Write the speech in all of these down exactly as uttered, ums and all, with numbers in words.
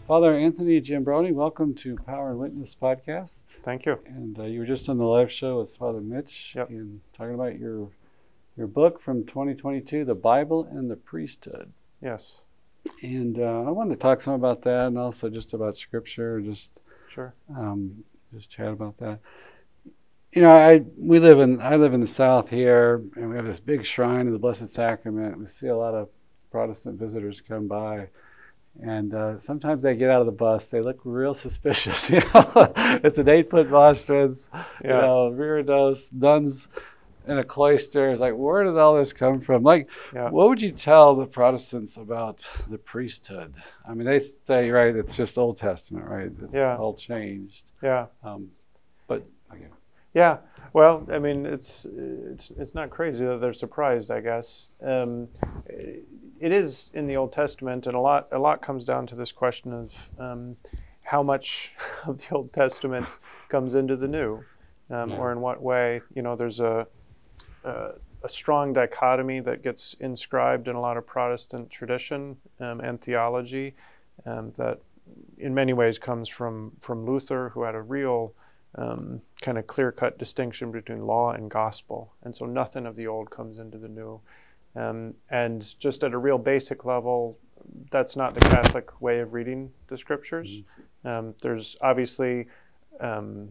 Father Anthony Giambroni, welcome to Power and Witness podcast. Thank you. And uh, you were just on the live show with Father Mitch, Yep. and talking about your your book from twenty twenty-two, The Bible and the Priesthood. Yes. And uh, I wanted to talk some about that, and also just about Scripture, just Sure. um, just chat about that. You know, I we live in I live in the South here, and we have this big shrine of the Blessed Sacrament. We see a lot of Protestant visitors come by. And uh, sometimes they get out of the bus, they look real suspicious. You know, it's an eight-foot monstrance, Yeah. you know, reredos, nuns in a cloister. It's like, where did all this come from? Like, Yeah. what would you tell the Protestants about the priesthood? I mean, they say, right, it's just Old Testament, right? It's Yeah. all changed. Yeah. Um, but again, Yeah. Well, I mean, it's it's it's not crazy that they're surprised, I guess. Um, it is in the Old Testament, and a lot a lot comes down to this question of um, how much of the Old Testament comes into the New, um, Yeah. or in what way. You know, there's a, a a strong dichotomy that gets inscribed in a lot of Protestant tradition um, and theology um, that, in many ways, comes from from Luther, who had a real Um, kind of clear-cut distinction between law and gospel. And so nothing of the old comes into the new. Um, and just at a real basic level, that's not the Catholic way of reading the scriptures. Mm-hmm. Um, there's obviously um,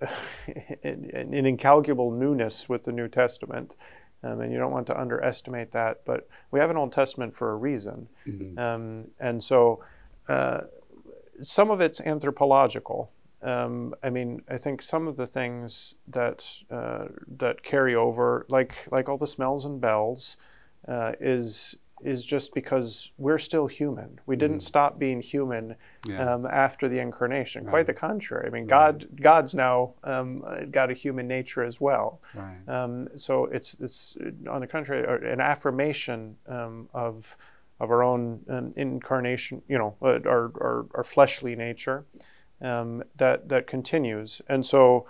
an, an incalculable newness with the New Testament, um, and you don't want to underestimate that. But we have an Old Testament for a reason. Mm-hmm. Um, and so uh, some of it's anthropological. Um, I mean, I think some of the things that uh, that carry over, like like all the smells and bells, uh, is is just because we're still human. We didn't mm-hmm. stop being human yeah. um, after the incarnation. Right. Quite the contrary. I mean, right. God God's now um, got a human nature as well. Right. Um, so it's it's on the contrary an affirmation um, of of our own um, incarnation. You know, our our, our fleshly nature. Um, that that continues, and so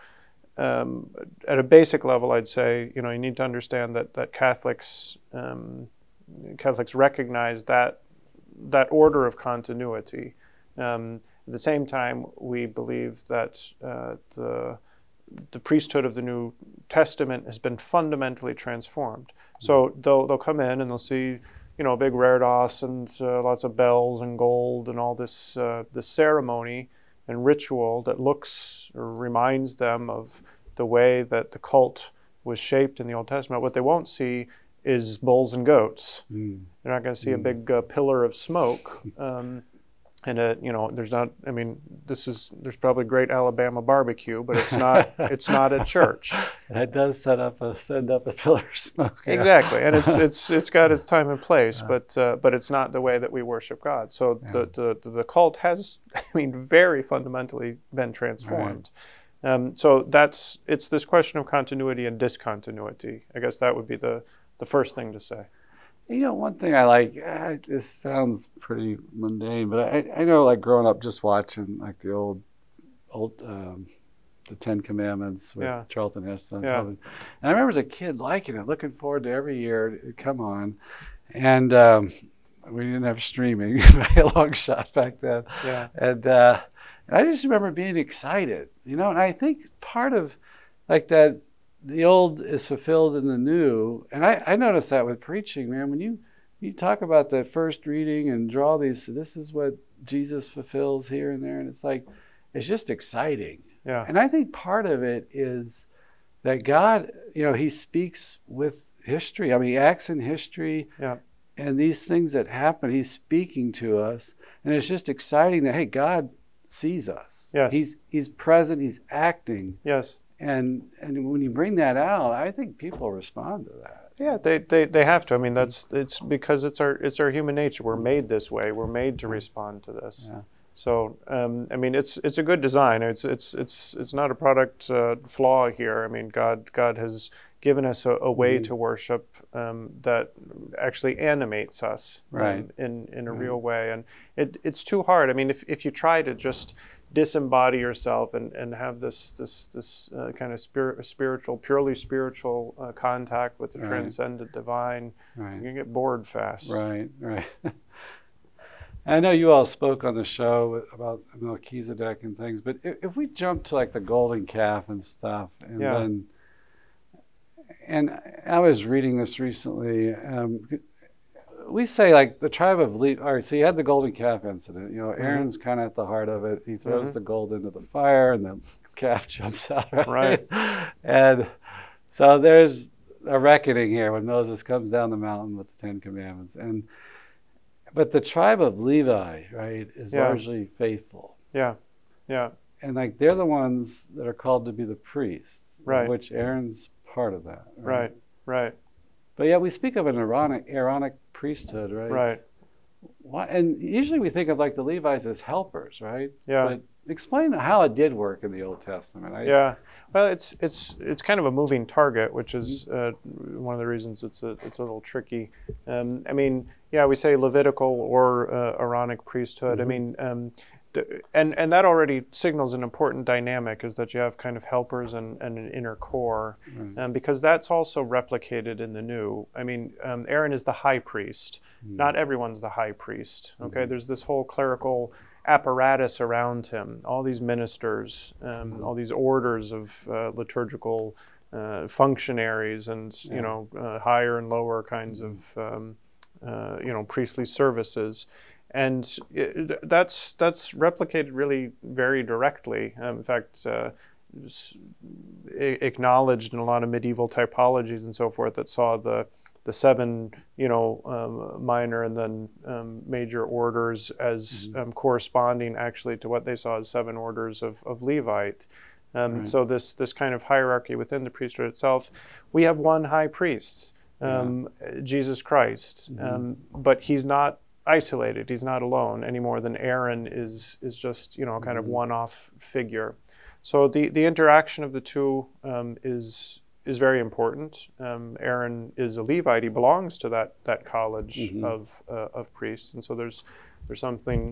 um, at a basic level, I'd say you know you need to understand that that Catholics um, Catholics recognize that that order of continuity. Um, at the same time, we believe that uh, the the priesthood of the New Testament has been fundamentally transformed. Mm-hmm. So they'll they'll come in and they'll see you know big reredos and uh, lots of bells and gold and all this uh, this ceremony and ritual that looks or reminds them of the way that the cult was shaped in the Old Testament. What they won't see is bulls and goats. Mm. They're not going to see mm. a big uh, pillar of smoke. Um, and, a, you know, there's not, I mean, this is, there's probably great Alabama barbecue, but it's not, it's not a church. That does set up a, send up a pillar of smoke. Yeah. Exactly. And it's, it's, it's got its time and place, but, uh, but it's not the way that we worship God. So yeah. the, the, the cult has, I mean, very fundamentally been transformed. Right. Um, so that's, it's this question of continuity and discontinuity. I guess that would be the, the first thing to say. You know, one thing I like, uh, this sounds pretty mundane, but I, I know like growing up just watching like the old, old, um, the Ten Commandments with yeah. Charlton Heston. Yeah. And I remember as a kid liking it, looking forward to every year to come on. And um, we didn't have streaming by a long shot back then. Yeah. And, uh, and I just remember being excited, you know, and I think part of like that, the old is fulfilled in the new. And I, I noticed that with preaching, man, when you, you talk about the first reading and draw these, this is what Jesus fulfills here and there. And it's like, it's just exciting. Yeah. And I think part of it is that God, you know, he speaks with history. I mean, he acts in history. Yeah. And these things that happen, he's speaking to us. And it's just exciting that, hey, God sees us. Yes. He's, he's present, he's acting. Yes. And and when you bring that out, I think people respond to that. Yeah, they, they, they have to. I mean, that's it's because it's our it's our human nature. We're made this way. We're made to respond to this. Yeah. So um, I mean, it's it's a good design. It's it's it's it's not a product uh, flaw here. I mean, God God has given us a, a way mm-hmm. to worship um, that actually animates us right. um, in in a right. real way. And it it's too hard. I mean, if if you try to just disembody yourself and, and have this this this uh, kind of spirit, spiritual, purely spiritual uh, contact with the right. transcendent divine, right. you can get bored fast. Right, right. I know you all spoke on the show about Melchizedek and things, but if, if we jump to like the golden calf and stuff, and Yeah. then, and I was reading this recently. Um, we say like the tribe of Levi. All right, so you had the golden calf incident. You know, Aaron's mm-hmm. kind of at the heart of it. He throws mm-hmm. the gold into the fire, and the calf jumps out. Right. Right. And so there's a reckoning here when Moses comes down the mountain with the Ten Commandments, and but the tribe of Levi, right, is yeah. largely faithful. Yeah, yeah. And like they're the ones that are called to be the priests, right? Which Aaron's part of that. Right, right. right. But yeah, we speak of an Aaronic, Aaronic priesthood, right? Right. Why, and usually we think of like the Levites as helpers, right? Yeah. But explain how it did work in the Old Testament. I, yeah. Well, it's it's it's kind of a moving target, which is uh, one of the reasons it's a it's a little tricky. Um, I mean, yeah, we say Levitical or uh, Aaronic priesthood. Mm-hmm. I mean, um, and and that already signals an important dynamic, is that you have kind of helpers and, and an inner core, mm-hmm. um, because that's also replicated in the New. I mean, um, Aaron is the high priest. Mm-hmm. Not everyone's the high priest. Okay, mm-hmm. There's this whole clerical apparatus around him, all these ministers, um, mm-hmm. all these orders of uh, liturgical uh, functionaries, and yeah. you know uh, higher and lower kinds mm-hmm. of um, uh, you know priestly services, and it, that's that's replicated really very directly. Um, in fact, uh, acknowledged in a lot of medieval typologies and so forth that saw the the seven, you know, um, minor and then um, major orders as mm-hmm. um, corresponding actually to what they saw as seven orders of, of Levite. Um, right. So this this kind of hierarchy within the priesthood itself, we have one high priest, um, yeah. Jesus Christ, mm-hmm. um, but he's not isolated. He's not alone any more than Aaron is is just, you know, kind mm-hmm. of one-off figure. So the, the interaction of the two um, is is very important. Um, Aaron is a Levite. He belongs to that that college mm-hmm. of uh, of priests, and so there's there's something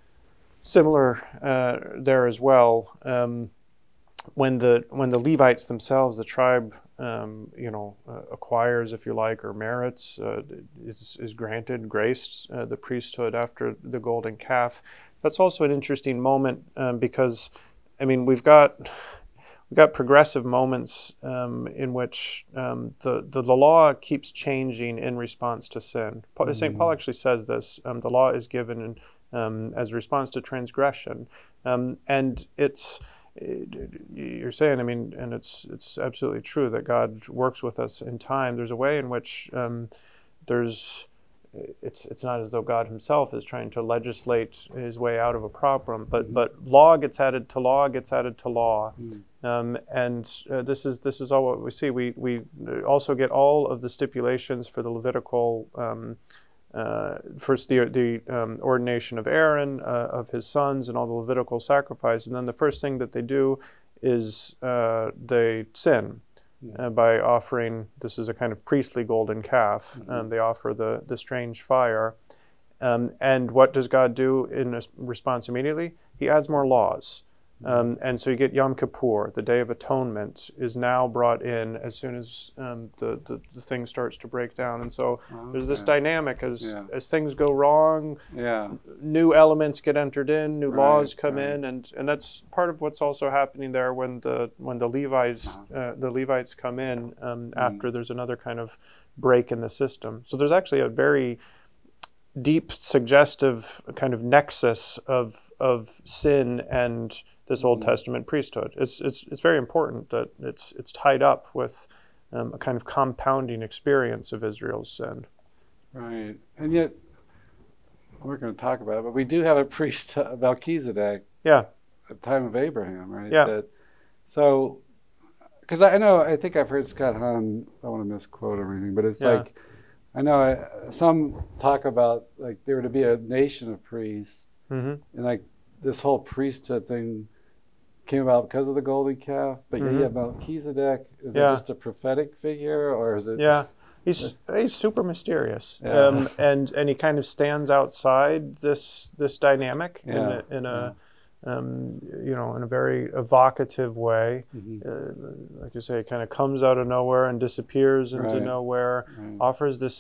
similar uh, there as well. Um, when the when the Levites themselves, the tribe, um, you know, uh, acquires, if you like, or merits, uh, is is granted, graced uh, the priesthood after the golden calf. That's also an interesting moment um, because, I mean, we've got. We've got progressive moments um, in which um, the, the the law keeps changing in response to sin. Paul, mm-hmm. Saint Paul actually says this. Um, the law is given in, um, as a response to transgression, um, and it's it, you're saying. I mean, and it's it's absolutely true that God works with us in time. There's a way in which um, there's. It's it's not as though God himself is trying to legislate his way out of a problem, but mm-hmm. but law gets added to law gets added to law, mm-hmm. um, and uh, this is this is all what we see. We we also get all of the stipulations for the Levitical, um, uh, first the the um, ordination of Aaron, uh, of his sons, and all the Levitical sacrifice, and then the first thing that they do is uh, they sin. Uh, by offering, this is a kind of priestly golden calf, mm-hmm. um, they offer the, the strange fire. Um, and what does God do in response immediately? He adds more laws. Um, and so you get Yom Kippur, the Day of Atonement, is now brought in as soon as um, the, the, the thing starts to break down. And so okay. there's this dynamic as yeah. as things go wrong, yeah. new elements get entered in, new right, laws come right. in, and, and that's part of what's also happening there when the when the Levites uh-huh. uh, the Levites come in um, mm. after there's another kind of break in the system. So there's actually a very deep, suggestive kind of nexus of of sin and this Old mm-hmm. Testament priesthood. It's it's it's very important that it's it's tied up with um, a kind of compounding experience of Israel's sin. Right, and yet we're going to talk about it, but we do have a priest, uh, Melchizedek. Yeah. At the time of Abraham, right? Yeah. That, so, because I know, I think I've heard Scott Hahn. I don't want to misquote or anything, but it's yeah. like. I know I, some talk about like there were to be a nation of priests, mm-hmm. and like this whole priesthood thing came about because of the golden calf. But mm-hmm. yeah, yeah, Melchizedek, is yeah. it just a prophetic figure, or is it? Yeah, he's he's super mysterious, yeah. um, and and he kind of stands outside this this dynamic yeah. in a, in a yeah. Um, you know, in a very evocative way. Mm-hmm. Uh, like you say, it kind of comes out of nowhere and disappears into right. nowhere, right. offers this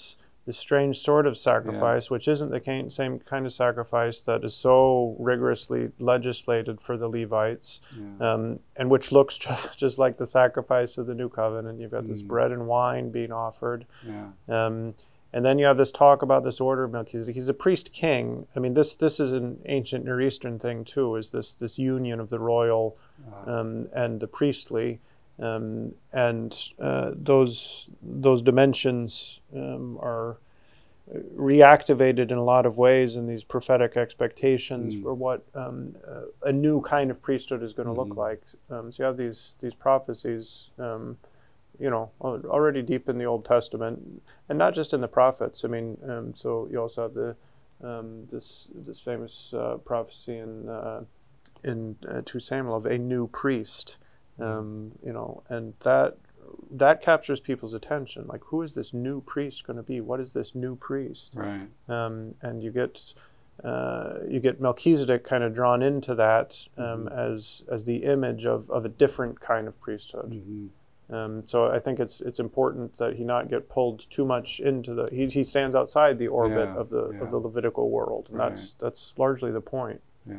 this strange sort of sacrifice, yeah. which isn't the same kind of sacrifice that is so rigorously legislated for the Levites, yeah. um, and which looks just, just like the sacrifice of the New Covenant. You've got mm. this bread and wine being offered. Yeah. Um, and then you have this talk about this order of Melchizedek. He's a priest king. I mean, this this is an ancient Near Eastern thing too, is this this union of the royal um, and the priestly. Um, and uh, those those dimensions um, are reactivated in a lot of ways in these prophetic expectations mm. for what um, uh, a new kind of priesthood is going to mm-hmm. look like. Um, so you have these these prophecies, um, you know, already deep in the Old Testament, and not just in the prophets. I mean, um, so you also have the um, this this famous uh, prophecy in uh, in uh, two Samuel of a new priest. Um, you know, and that that captures people's attention. Like, who is this new priest going to be? What is this new priest? Right. Um, and you get uh, you get Melchizedek kind of drawn into that um, mm-hmm. as as the image of, of a different kind of priesthood. Mm-hmm. Um, so I think it's it's important that he not get pulled too much into the. He he stands outside the orbit yeah, of the yeah. of the Levitical world, and right. that's that's largely the point. Yeah.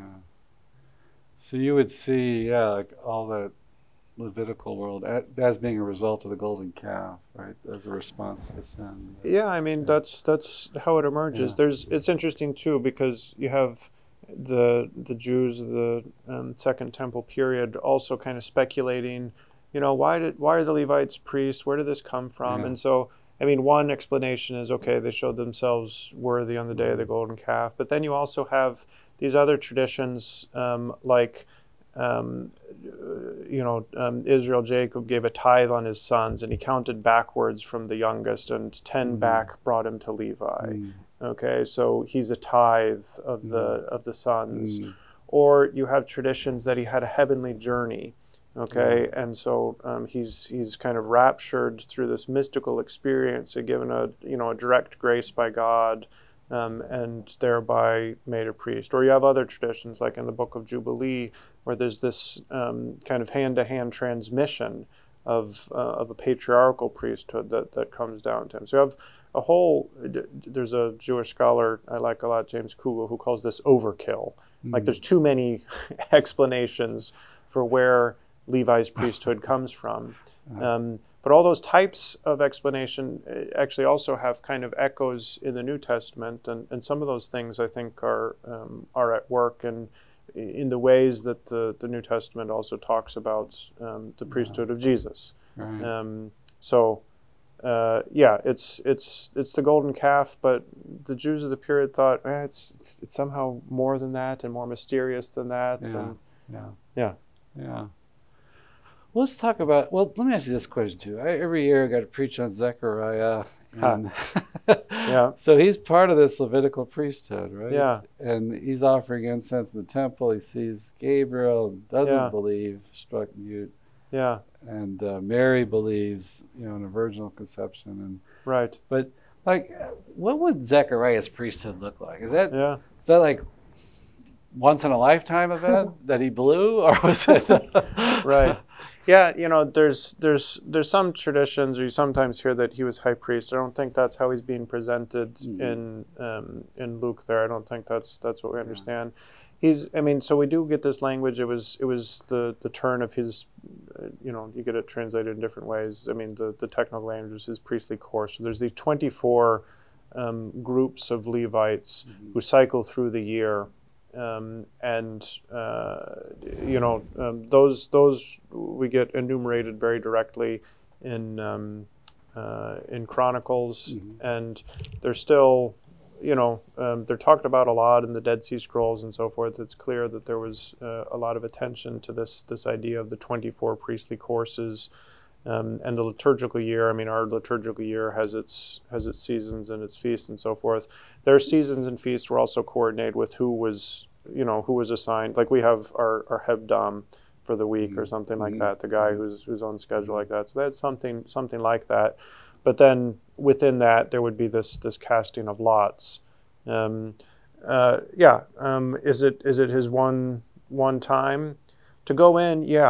So you would see, yeah, like all that Levitical world as being a result of the golden calf, right? As a response to sin. Yeah, I mean yeah. that's that's how it emerges. Yeah. There's it's interesting too because you have the the Jews of the um, Second Temple period also kind of speculating, you know, why did why are the Levites priests? Where did this come from? Yeah. And so, I mean, one explanation is okay, they showed themselves worthy on the day of the golden calf, but then you also have these other traditions um, like. Um, you know, um, Israel, Jacob gave a tithe on his sons, and he counted backwards from the youngest, and ten mm. back brought him to Levi. Mm. Okay, so he's a tithe of mm. the of the sons. Mm. Or you have traditions that he had a heavenly journey. Okay, mm. and so um, he's he's kind of raptured through this mystical experience, and given a you know a direct grace by God. Um, and thereby made a priest. Or you have other traditions, like in the Book of Jubilee, where there's this um, kind of hand-to-hand transmission of uh, of a patriarchal priesthood that, that comes down to him. So you have a whole, there's a Jewish scholar I like a lot, James Kugel, who calls this overkill. Mm-hmm. Like there's too many explanations for where Levi's priesthood comes from. Um, But all those types of explanation actually also have kind of echoes in the New Testament, and, and some of those things I think are um, are at work and in the ways that the, the New Testament also talks about um, the priesthood of Jesus. Right. Um, so, uh, yeah, it's it's it's the golden calf, but the Jews of the period thought eh, it's, it's it's somehow more than that and more mysterious than that. Yeah. And, yeah. Yeah. Yeah. Let's talk about, well, let me ask you this question too. I, every year I got to preach on Zechariah. And huh. Yeah. So he's part of this Levitical priesthood, right? Yeah. And he's offering incense in the temple. He sees Gabriel, doesn't yeah. believe, struck mute. Yeah. And uh, Mary believes, you know, in a virginal conception. And right. But, like, what would Zechariah's priesthood look like? Is that, yeah. is that like once in a lifetime event that he blew, or was it? Right. Yeah, you know, there's there's there's some traditions, or you sometimes hear that he was high priest. I don't think that's how he's being presented mm-hmm. in um, in Luke. There, I don't think that's that's what we understand. Yeah. He's, I mean, so we do get this language. It was it was the, the turn of his, uh, you know, you get it translated in different ways. I mean, the the technical language is his priestly corps. So there's these twenty-four um, groups of Levites mm-hmm. who cycle through the year. Um, and uh, you know um, those those we get enumerated very directly in um, uh, in Chronicles, mm-hmm. and they're still you know um, they're talked about a lot in the Dead Sea Scrolls and so forth. It's clear that there was uh, a lot of attention to this this idea of the twenty-four priestly courses. Um, and the liturgical year, I mean, our liturgical year has its has its seasons and its feasts and so forth. Their seasons and feasts were also coordinated with who was, you know, who was assigned. Like we have our, our Hebdom for the week mm-hmm. or something like mm-hmm. that, the guy who's who's on schedule like that. So they had something something like that. But then within that, there would be this this casting of lots. Um, uh, yeah, um, is it is it his one one time to go in? Yeah.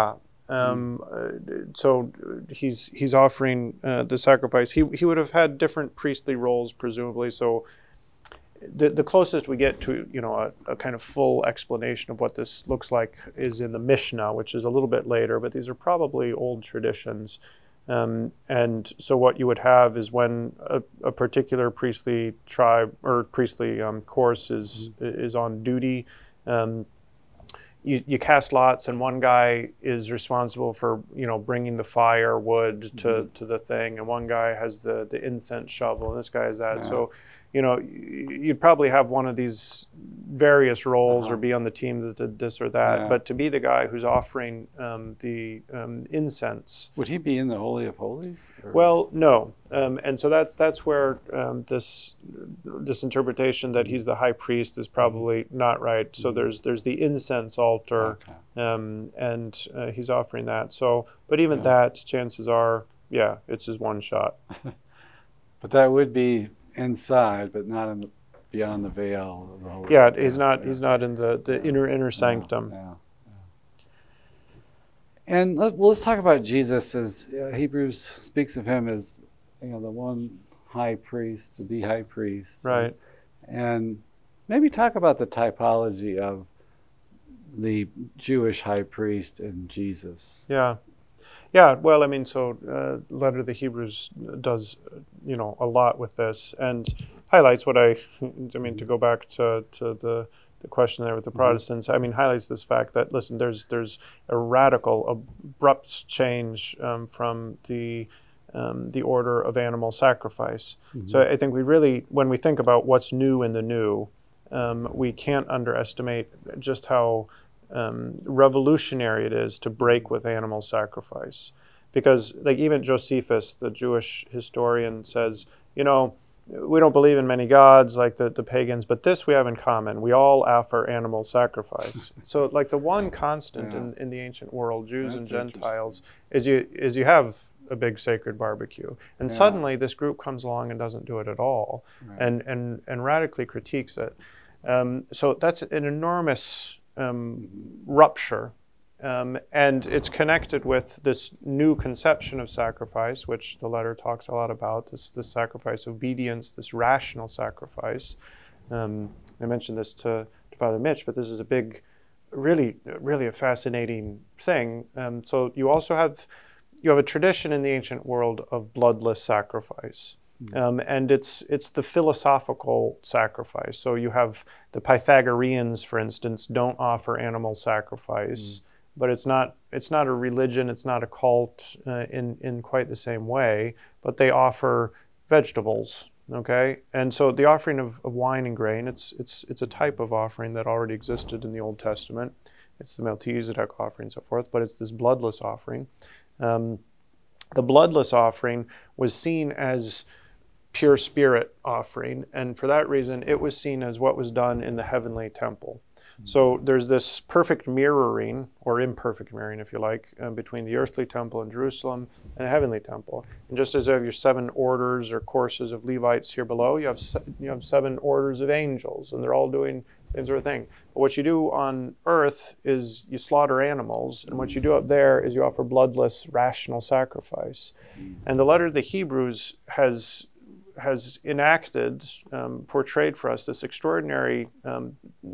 Um, uh, so he's he's offering uh, the sacrifice. He he would have had different priestly roles, presumably. So the the closest we get to, you know, a, a kind of full explanation of what this looks like is in the Mishnah, which is a little bit later. But these are probably old traditions. Um, and so what you would have is when a, a particular priestly tribe or priestly um, course is mm-hmm. is on duty. Um, You, you cast lots, and one guy is responsible for, you know, bringing the fire wood to, mm-hmm. to the thing, and one guy has the, the incense shovel, and this guy has that. Yeah. So, you know, you'd probably have one of these various roles uh-huh. or be on the team that did this or that. Yeah. But to be the guy who's offering um, the um, incense. Would he be in the Holy of Holies? Or? Well, no. Um, and so that's that's where um, this this interpretation that he's the high priest is probably mm-hmm. not right. So mm-hmm. there's there's the incense altar, okay. um, and uh, he's offering that. So, but even yeah. that, chances are, yeah, it's his one shot. But that would be inside, but not in the, beyond the veil of the Holy. Yeah, he's not. Yeah. He's not in the, the yeah. inner inner sanctum. Yeah. Yeah. And let, well, let's talk about Jesus. As uh, Hebrews speaks of him as, you know, the one high priest, the high priest. Right. And maybe talk about the typology of the Jewish high priest and Jesus. Yeah. Yeah, well, I mean, so uh, letter to the Hebrews does, you know, a lot with this and highlights what I, I mean, to go back to, to the, the question there with the mm-hmm. Protestants, I mean, highlights this fact that, listen, there's there's a radical, abrupt change um, from the um, the order of animal sacrifice. Mm-hmm. So I think we really, when we think about what's new in the new, um, we can't underestimate just how Um, revolutionary it is to break with animal sacrifice, because like even Josephus, the Jewish historian, says, you know, we don't believe in many gods like the, the pagans, but this we have in common: we all offer animal sacrifice. So like the one constant yeah. in, in the ancient world, Jews That's and Gentiles, is you is you have a big sacred barbecue, and yeah. suddenly this group comes along and doesn't do it at all, right. and and and radically critiques it. Um, so that's an enormous Um, rupture, um, and it's connected with this new conception of sacrifice, which the letter talks a lot about, this, this sacrifice, obedience, this rational sacrifice. Um, I mentioned this to, to Father Mitch, but this is a big, really, really a fascinating thing. Um, so you also have, you have a tradition in the ancient world of bloodless sacrifice. Um, and it's it's the philosophical sacrifice. So you have the Pythagoreans, for instance, don't offer animal sacrifice, mm. but it's not it's not a religion, it's not a cult uh, in in quite the same way. But they offer vegetables, okay. And so the offering of, of wine and grain, it's it's it's a type of offering that already existed in the Old Testament. It's the Melchizedek offering and so forth, but it's this bloodless offering. Um, the bloodless offering was seen as pure spirit offering, and for that reason it was seen as what was done in the heavenly temple. Mm-hmm. So there's this perfect mirroring, or imperfect mirroring if you like, um, between the earthly temple in Jerusalem and a heavenly temple. And just as you have your seven orders or courses of Levites here below, you have se- you have seven orders of angels, and they're all doing the same sort of thing. But what you do on earth is you slaughter animals, and what you do up there is you offer bloodless, rational sacrifice. Mm-hmm. And the letter to the Hebrews has has enacted, um, portrayed for us this extraordinary, um,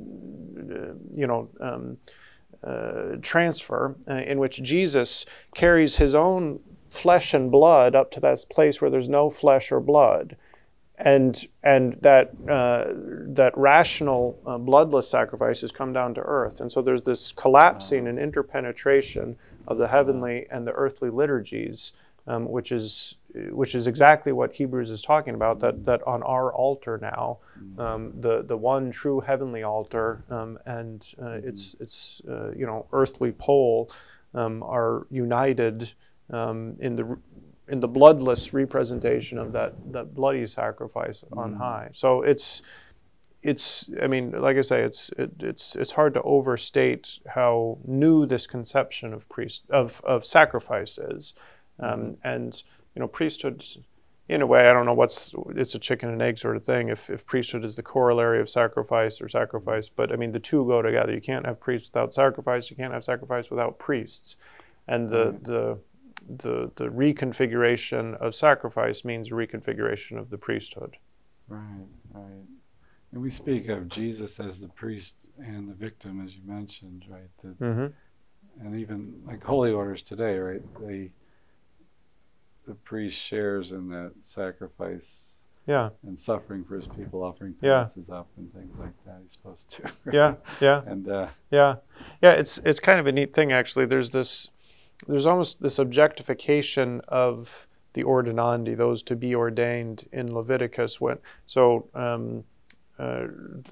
you know, um, uh, transfer uh, in which Jesus carries his own flesh and blood up to that place where there's no flesh or blood, and and that uh, that rational, uh, bloodless sacrifice has come down to earth, and so there's this collapsing and interpenetration of the heavenly and the earthly liturgies, um, which is. which is exactly what Hebrews is talking about, that, that on our altar now, um, the, the one true heavenly altar um, and uh, its, its uh, you know, earthly pole um, are united um, in the in the bloodless representation of that, that bloody sacrifice on mm-hmm. high. So it's, it's I mean, like I say, it's it, it's it's hard to overstate how new this conception of priest of, of sacrifice is. Um, mm-hmm. And you know, priesthood, in a way, I don't know what's, it's a chicken and egg sort of thing, if, if priesthood is the corollary of sacrifice or sacrifice, but I mean, the two go together. You can't have priests without sacrifice, you can't have sacrifice without priests. and the Right. the the the reconfiguration of sacrifice means a reconfiguration of the priesthood. Right, right. And we speak of Jesus as the priest and the victim, as you mentioned, right? The, Mm-hmm. and even like holy orders today, right? They, the priest shares in that sacrifice Yeah. and suffering for his people, offering Yeah. penances up and things like that. He's supposed to. Right? Yeah. Yeah. And uh, Yeah. Yeah. It's it's kind of a neat thing, actually. There's this there's almost this objectification of the ordinandi, those to be ordained in Leviticus. When so um, uh,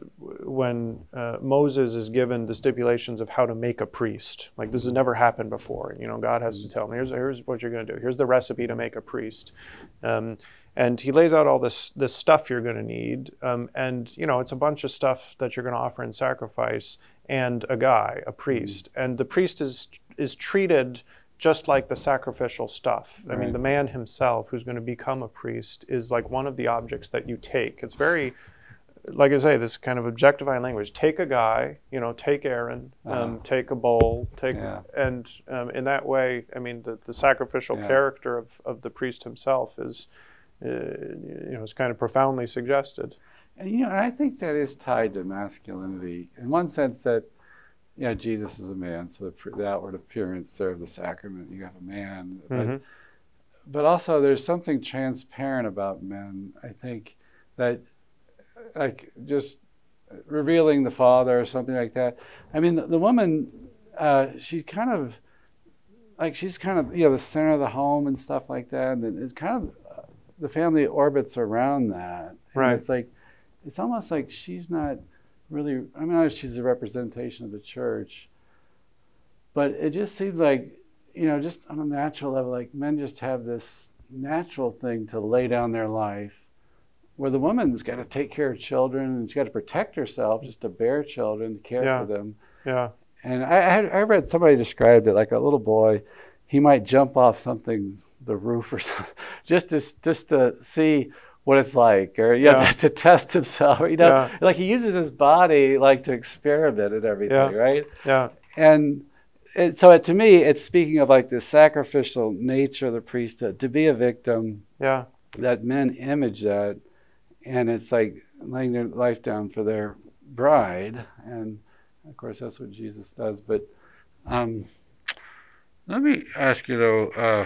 when uh, Moses is given the stipulations of how to make a priest, like this has never happened before. You know, God has to tell him, here's here's what you're going to do. Here's the recipe to make a priest. Um, and he lays out all this this stuff you're going to need, um, and you know it's a bunch of stuff that you're going to offer in sacrifice, and a guy, a priest, mm-hmm. and the priest is is treated just like the sacrificial stuff. I Right. mean, the man himself who's going to become a priest is like one of the objects that you take. It's very, like I say, this kind of objectifying language. Take a guy, you know, take Aaron, um, Uh-huh. take a bowl, take, Yeah. and um, in that way, I mean, the, the sacrificial Yeah. character of, of the priest himself is, uh, you know, is kind of profoundly suggested. And you know, and I think that is tied to masculinity in one sense that, you know, Jesus is a man, so the, the outward appearance there of the sacrament, you have a man. But, Mm-hmm. but also there's something transparent about men, I think, that like just revealing the Father or something like that. I mean, the, the woman, uh, she kind of, like she's kind of, you know, the center of the home and stuff like that. And it's kind of, uh, the family orbits around that. And Right. it's like, it's almost like she's not really, I mean, I know she's a representation of the church, but it just seems like, you know, just on a natural level, like men just have this natural thing to lay down their life, where the woman's got to take care of children and she's got to protect herself just to bear children, to care Yeah. for them. Yeah. And I, I, had, I read somebody described it like a little boy, he might jump off something, the roof or something, just to, just to see what it's like, or you know, Yeah. to, to test himself. You know, Yeah. like he uses his body like to experiment and everything, Yeah. right? Yeah. And it, so it, to me, it's speaking of like the sacrificial nature of the priesthood, to be a victim, Yeah. that men image that, and it's like laying their life down for their bride, and of course that's what Jesus does. But um, let me ask you though, uh,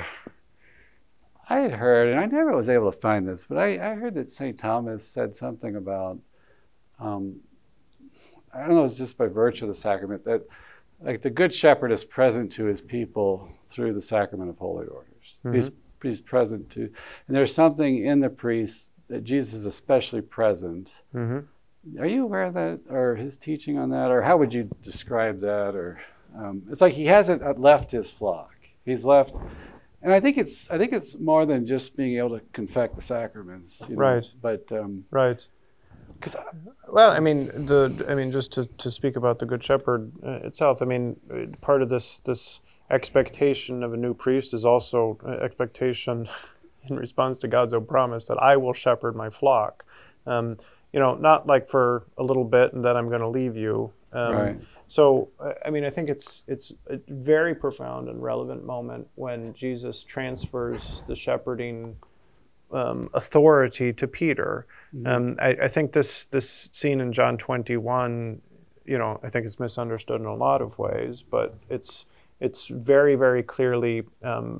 I had heard, and I never was able to find this, but I, I heard that Saint Thomas said something about, um, I don't know, it's just by virtue of the sacrament, that like the Good Shepherd is present to his people through the sacrament of holy orders. Mm-hmm. He's, he's present to, and there's something in the priest that Jesus is especially present. Mm-hmm. Are you aware of that, or his teaching on that, or how would you describe that? Or um, it's like he hasn't left his flock. He's left. And I think it's I think it's more than just being able to confect the sacraments, you know? Right. But um, Right. because Well, I mean, the I mean, just to, to speak about the Good Shepherd uh, itself. I mean, uh, part of this this expectation of a new priest is also uh, expectation in response to God's own promise that I will shepherd my flock. Um, you know, not like for a little bit and then I'm going to leave you. Um, right, So, uh, I mean, I think it's it's a very profound and relevant moment when Jesus transfers the shepherding um, authority to Peter. Mhm. Um, I, I think this this scene in John twenty-one, you know, I think it's misunderstood in a lot of ways, but it's it's very, very clearly um,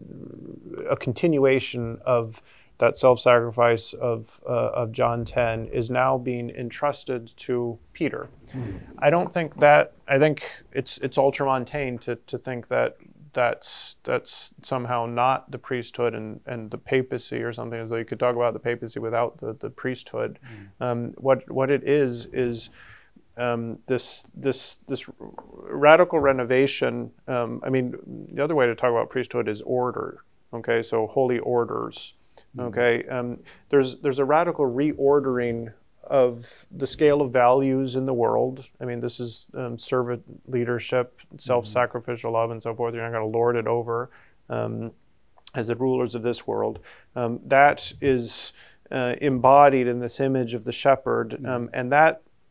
a continuation of that self-sacrifice of uh, of John ten is now being entrusted to Peter. Mm. I don't think that. I think it's it's ultramontane to to think that that's that's somehow not the priesthood and, and the papacy or something, as though you could talk about the papacy without the, the priesthood. Mm. Um, what what it is is um, this this this radical renovation. Um, I mean, the other way to talk about priesthood is order. Okay, so holy orders. Okay, um, there's there's a radical reordering of the scale of values in the world. I mean, this is um, servant leadership, self-sacrificial love, and so forth. You're not going to lord it over um, as the rulers of this world. Um, that is uh, embodied in this image of the shepherd, um, and that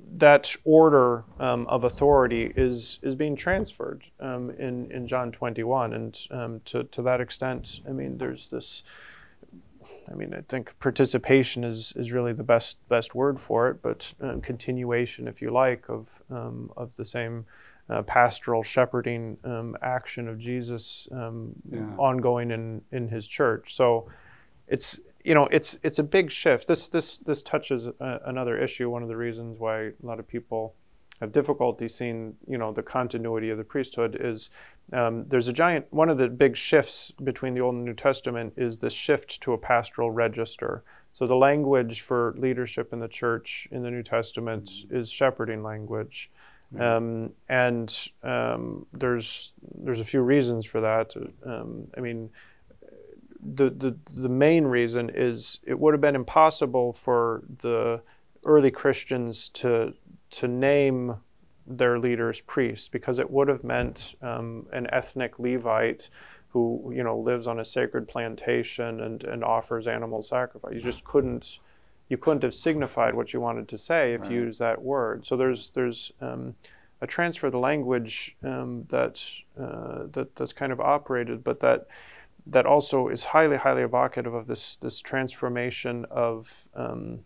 that order um, of authority is is being transferred um, in in John twenty-one, and um, to to that extent, I mean, there's this. I mean, I think participation is, is really the best best word for it, but uh, continuation, if you like, of um, of the same uh, pastoral shepherding um, action of Jesus um, Yeah. ongoing in, in his church. So it's you know it's it's a big shift. This this this touches a, another issue. One of the reasons why a lot of people have difficulty seeing you know the continuity of the priesthood is. Um, there's a giant, one of the big shifts between the Old and New Testament is this shift to a pastoral register. So the language for leadership in the church in the New Testament is shepherding language. Um, and um, there's there's a few reasons for that. Um, I mean, the, the, the main reason is it would have been impossible for the early Christians to to name their leaders priests, because it would have meant um, an ethnic Levite who you know lives on a sacred plantation and, and offers animal sacrifice. You just couldn't you couldn't have signified what you wanted to say if Right. you used that word. So there's there's um, a transfer of the language um, that uh, that that's kind of operated, but that that also is highly highly evocative of this this transformation of um,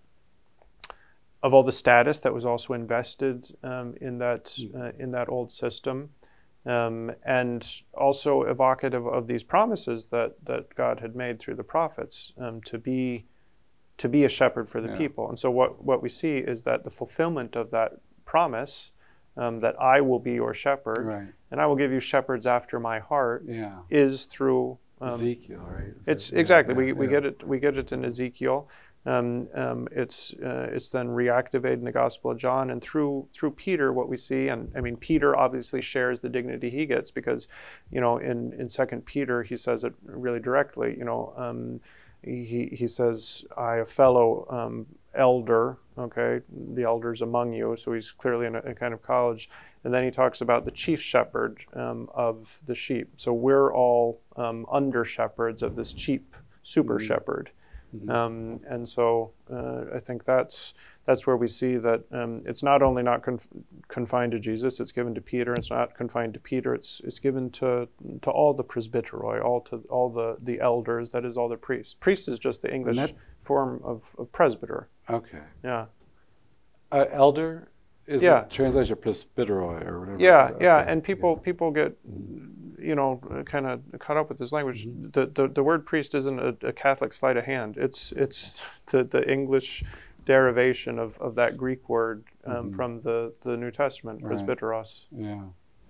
of all the status that was also invested um, in that uh, in that old system, um, and also evocative of these promises that that God had made through the prophets um, to be to be a shepherd for the Yeah. people. And so what what we see is that the fulfillment of that promise, um, that I will be your shepherd, Right. and I will give you shepherds after my heart, Yeah. is through um, Ezekiel, right? It's Yeah, exactly yeah, we we yeah. get it we get it in Ezekiel. Um, um, it's uh, it's then reactivated in the Gospel of John, and through through Peter, what we see, and I mean Peter obviously shares the dignity he gets, because, you know, in in Second Peter he says it really directly. You know, um, he he says, "I, a fellow um, elder, okay, the elders among you." So he's clearly in a, a kind of college, and then he talks about the chief shepherd um, of the sheep. So we're all um, under shepherds of this chief super Mhm. shepherd. Mhm. Um, and so uh, I think that's that's where we see that um, it's not only not conf- confined to Jesus, it's given to Peter. It's not confined to Peter. It's it's given to to all the presbyteroi, all to all the, the elders. That is, all the priests. Priest is just the English that- form of, of presbyter. Okay. Yeah, Uh, elder is Yeah. a translation presbyteroi or whatever. yeah, it is. yeah. Okay. And people people get you know kind of caught up with this language. The, the the word priest isn't a, a Catholic sleight of hand. It's it's the the English derivation of, of that Greek word um, Mhm. from the, the New Testament, Right. presbyteros. Yeah.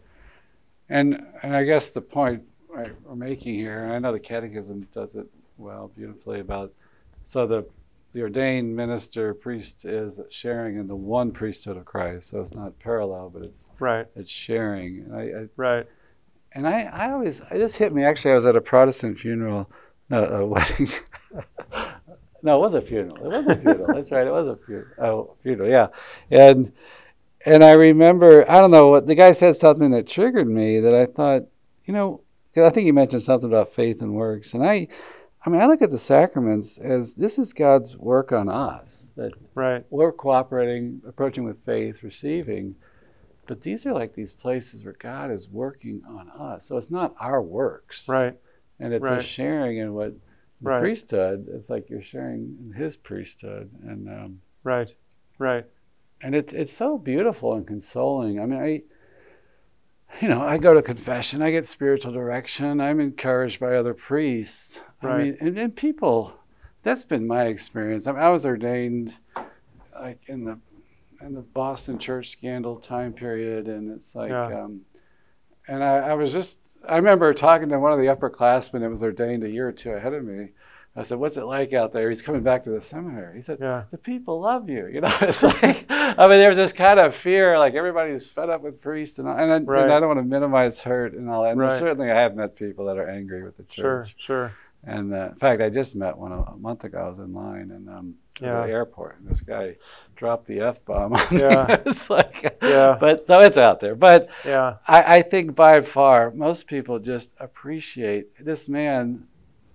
And and I guess the point I- we're making here, and I know the Catechism does it well, beautifully, about so the the ordained minister priest is sharing in the one priesthood of Christ. So it's not parallel, but it's Right, it's sharing. And I, I right. and I, I always it just hit me. Actually, I was at a Protestant funeral, no, a wedding. No, it was a funeral. It was a funeral. That's right. It was a funeral. Oh, funeral. Yeah, and and I remember, I don't know what the guy said, something that triggered me, that I thought, you know, 'cause I think he mentioned something about faith and works, and I, I mean, I look at the sacraments as this is God's work on us, that Right, we're cooperating, approaching with faith, receiving, but these are like these places where God is working on us. So it's not our works, right, and it's a right. sharing in what the Right. priesthood. It's like you're sharing in His priesthood, and um, right, right. and it, it's so beautiful and consoling. I mean, I, you know, I go to confession, I get spiritual direction, I'm encouraged by other priests. Right. I mean, and, and people, that's been my experience. I mean, I was ordained like in the in the Boston church scandal time period, and it's like, Yeah. um, and I, I was just, I remember talking to one of the upperclassmen that was ordained a year or two ahead of me. I said, "What's it like out there?" He's coming back to the seminary. He said, Yeah, "The people love you." You know, it's like, I mean, there's this kind of fear, like everybody's fed up with priests, and, and, I, Right. and I don't want to minimize hurt and all that. And Right. certainly I have met people that are angry with the sure, church. sure. And uh, in fact, I just met one a, a month ago. I was in line and um, Yeah. at the airport, and this guy dropped the F-bomb on Yeah. me. It's like, Yeah. but so it's out there. But Yeah, I, I think by far, most people just appreciate this man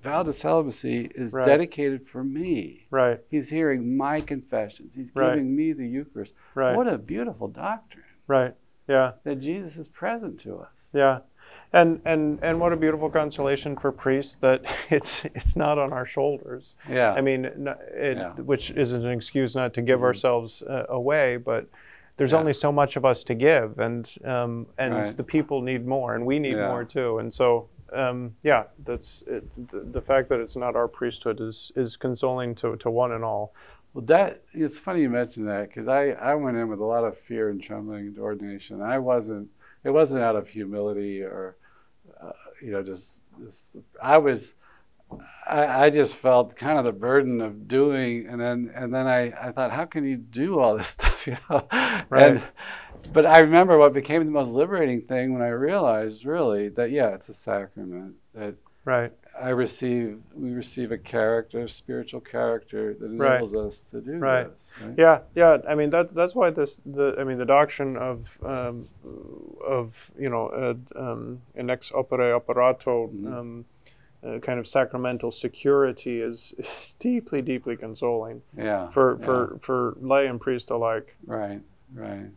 vow to celibacy is Right. dedicated for me. Right. He's hearing my confessions. He's Right. giving me the Eucharist. Right. What a beautiful doctrine Right. Yeah. that Jesus is present to us. Yeah. And, and and what a beautiful consolation for priests that it's it's not on our shoulders. Yeah. I mean, n- it, Yeah. which isn't an excuse not to give Mhm. ourselves uh, away, but there's Yeah. only so much of us to give, and um, and Right. the people need more, and we need Yeah. more too. And so, um, yeah, that's it, the, the fact that it's not our priesthood is is consoling to, to one and all. Well, that it's funny you mentioned that because I, I went in with a lot of fear and trembling into ordination. I wasn't. It wasn't out of humility or, uh, you know, just. just I was. I, I just felt kind of the burden of doing, and then and then I, I thought, how can you do all this stuff, you know? Right. And, but I remember what became the most liberating thing when I realized, really, that yeah, it's a sacrament that Right. I receive. We receive a character, spiritual character that Right. enables us to do Right. this. Right? Yeah, yeah. I mean that that's why this the I mean the doctrine of um, of you know uh, um, an ex opere operato Mhm. um, uh, kind of sacramental security is, is deeply deeply consoling Yeah. for yeah. for for lay and priest alike. Right. Right.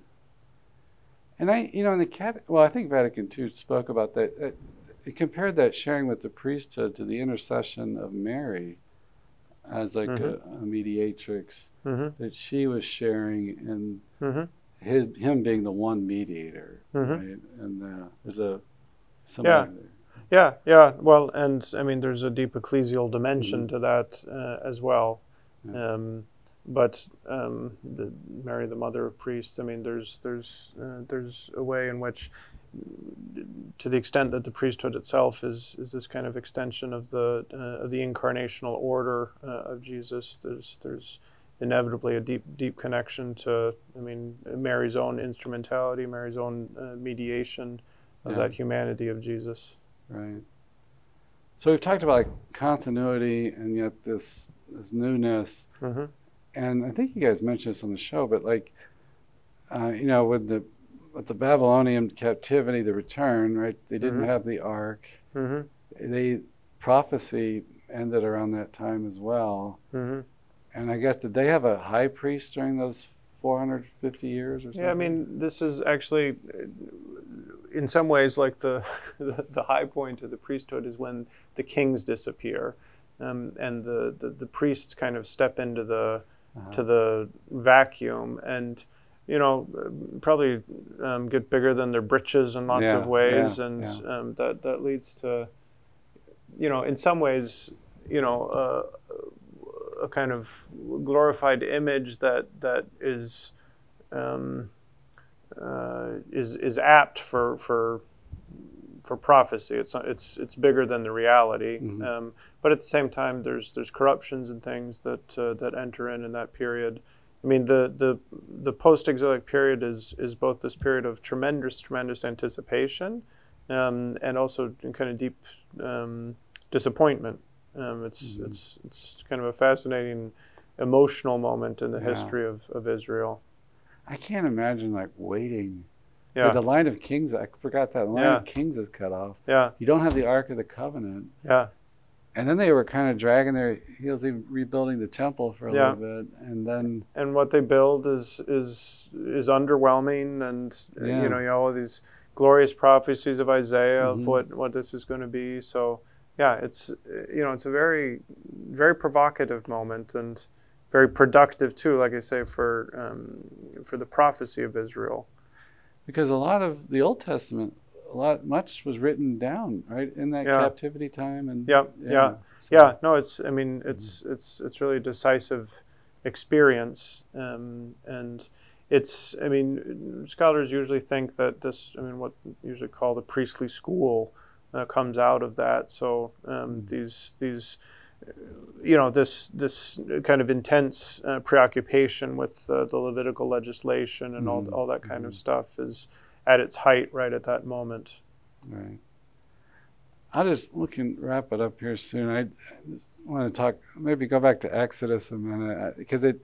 And I, you know, in the cat. Well, I think Vatican two spoke about that. It, it compared that sharing with the priesthood to the intercession of Mary as like Mhm. a, a mediatrix Mm-hmm. that she was sharing in Mm-hmm. his him being the one mediator, Mhm. right? And uh, there's a similar. Yeah, yeah. Well, and I mean, there's a deep ecclesial dimension Mhm. to that uh, as well. Yeah. Um, but um, the, Mary, the mother of priests, I mean, there's there's uh, there's a way in which, to the extent that the priesthood itself is is this kind of extension of the uh, of the incarnational order uh, of Jesus, there's there's inevitably a deep deep connection to, I mean, Mary's own instrumentality, Mary's own uh, mediation of Yeah. that humanity of Jesus. Right. So we've talked about like continuity and yet this this newness, Mm-hmm. and I think you guys mentioned this on the show, but like, uh, you know, with the with the Babylonian captivity, the return, right? They didn't Mhm. have the ark. Mm-hmm. They prophecy ended around that time as well, Mm-hmm. and I guess did they have a high priest during those four hundred fifty years or something? Yeah, I mean, this is actually, uh, in some ways, like the, the the high point of the priesthood is when the kings disappear, um, and the, the, the priests kind of step into the Uh-huh. to the vacuum, and you know, probably um, get bigger than their britches in lots Yeah, of ways, yeah, and yeah. Um, that that leads to, you know, in some ways, you know, uh, a kind of glorified image that that is. Um, uh, is is apt for for for prophecy. It's it's it's bigger than the reality, Mhm. um, but at the same time, there's there's corruptions and things that uh, that enter in in that period. I mean, the the the post-exilic period is is both this period of tremendous tremendous anticipation, um, and also kind of deep um, disappointment. Um, it's Mhm. it's it's kind of a fascinating emotional moment in the Yeah. history of, of Israel. I can't imagine like waiting. Yeah. Like the line of kings, I forgot that. The line Yeah. of kings is cut off. Yeah, You don't have the Ark of the Covenant. yeah, And then they were kind of dragging their heels, even rebuilding the temple for a Yeah. little bit. And then, and what they build is is is underwhelming, and uh, Yeah. you know, you know all these glorious prophecies of Isaiah Mhm. of what what this is going to be. So yeah, it's uh, you know, it's a very very provocative moment and very productive too. Like I say, for um, for the prophecy of Israel. because a lot of the Old Testament, a lot, much was written down, right, in that Yeah. captivity time. And Yeah, yeah. so- Yeah, no, it's. I mean, it's it's it's really a decisive experience, um, and it's. I mean, scholars usually think that this. I mean, what we usually call the priestly school uh, comes out of that. So um, these these, uh, you know, this this kind of intense uh, preoccupation with uh, the Levitical legislation and all Mhm, all that kind of mhm. stuff is at its height right at that moment. Right. I'll just, we can wrap it up here soon. I just want to talk, maybe go back to Exodus a minute, because it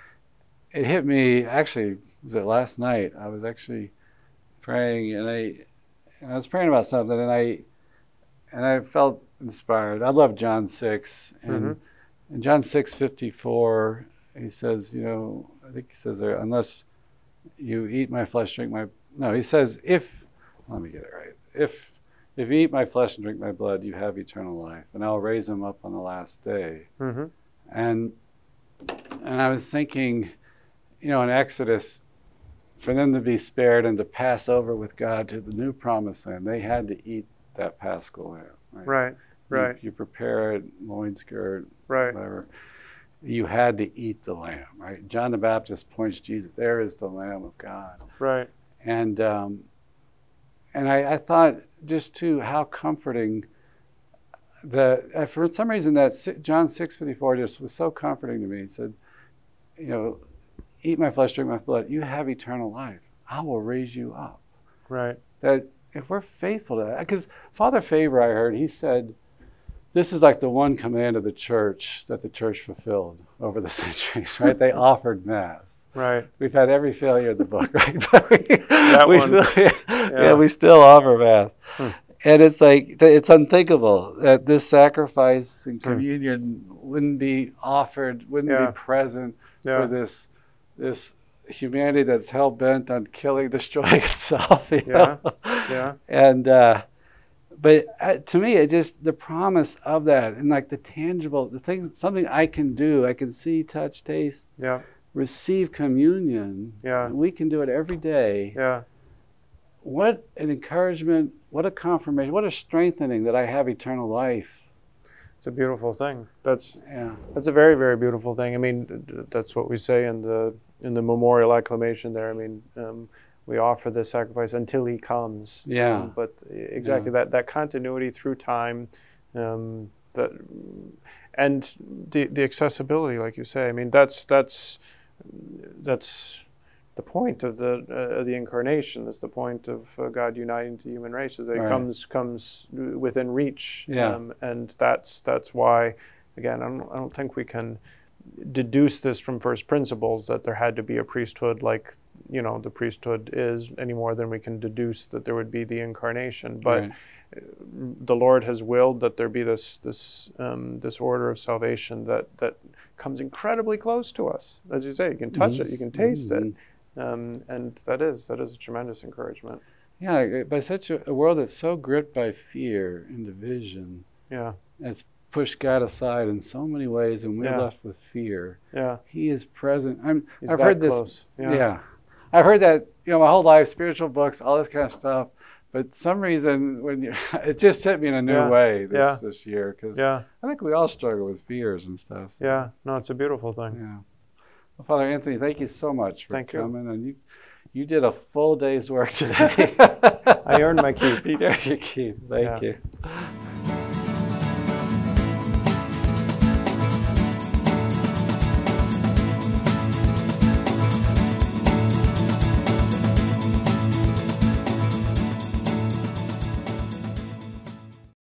it hit me, actually, was it last night? I was actually praying, and I, and I was praying about something, and I, and I felt inspired. I love John six, and Mm-hmm. in John six fifty-four, he says, you know, I think he says there, unless you eat my flesh, drink my, no, he says, if, let me get it right. If, if you eat my flesh and drink my blood, you have eternal life, and I'll raise them up on the last day. Mm-hmm. And, and I was thinking, you know, in Exodus, for them to be spared and to pass over with God to the new promised land, they had to eat that Paschal lamb. Right. Right. Right. You, you prepare it, loins girt, Right. whatever. You had to eat the lamb, right? John the Baptist points Jesus, there is the Lamb of God. Right. And um, and I, I thought just too how comforting that uh, for some reason that si- John six fifty-four just was so comforting to me. It said, you know, eat my flesh, drink my blood. You have eternal life. I will raise you up. Right. That if we're faithful to that, because Father Faber, I heard, he said, this is like the one command of the church that the church fulfilled over the centuries, right? They offered Mass. Right. We've had every failure in the book, right? But we, That we one. Still, yeah, Yeah. yeah, we still offer Mass. Hmm. And it's like, it's unthinkable that this sacrifice and Hmm. communion wouldn't be offered, wouldn't Yeah. be present Yeah. for this this humanity that's hell-bent on killing, destroying itself. You Yeah. know? Yeah. And, uh, but uh, to me, it just, the promise of that and like the tangible, the things, something I can do, I can see, touch, taste, Yeah. receive communion. Yeah. We can do it every day. Yeah. What an encouragement, what a confirmation, what a strengthening that I have eternal life. It's a beautiful thing. That's Yeah. that's a very, very beautiful thing. I mean, d- d- that's what we say in the in the memorial acclamation there. I mean, um, we offer this sacrifice until he comes. Yeah. Um, but exactly Yeah. that that continuity through time, um, that and the the accessibility, like you say. I mean, that's that's that's the point of the uh, the incarnation. That's the point of uh, God uniting the human race. Is that Right. it comes comes within reach. Yeah. Um, and that's that's why, again, I don't I don't think we can deduce this from first principles that there had to be a priesthood like, you know, the priesthood is, any more than we can deduce that there would be the incarnation. But Right. the Lord has willed that there be this this um, this order of salvation that that comes incredibly close to us. As you say, you can touch Mhm. it, you can taste Mhm. it, um, and that is that is a tremendous encouragement. Yeah, by such a, a world that's so gripped by fear and division, Yeah, it's pushed God aside in so many ways, and we're Yeah. left with fear. yeah. He is present. I'm, He's I've that heard this. close. Yeah. Yeah. I've heard that, you know, my whole life, spiritual books, all this kind of stuff. But some reason, when you, it just hit me in a new Yeah. way this Yeah. this year, because Yeah, I think we all struggle with fears and stuff. So, yeah. No, it's a beautiful thing. yeah. Well, Father Anthony, thank you so much for Thank you. coming, and you you did a full day's work today. I earned my keep. You earned your keep. Thank Yeah. you.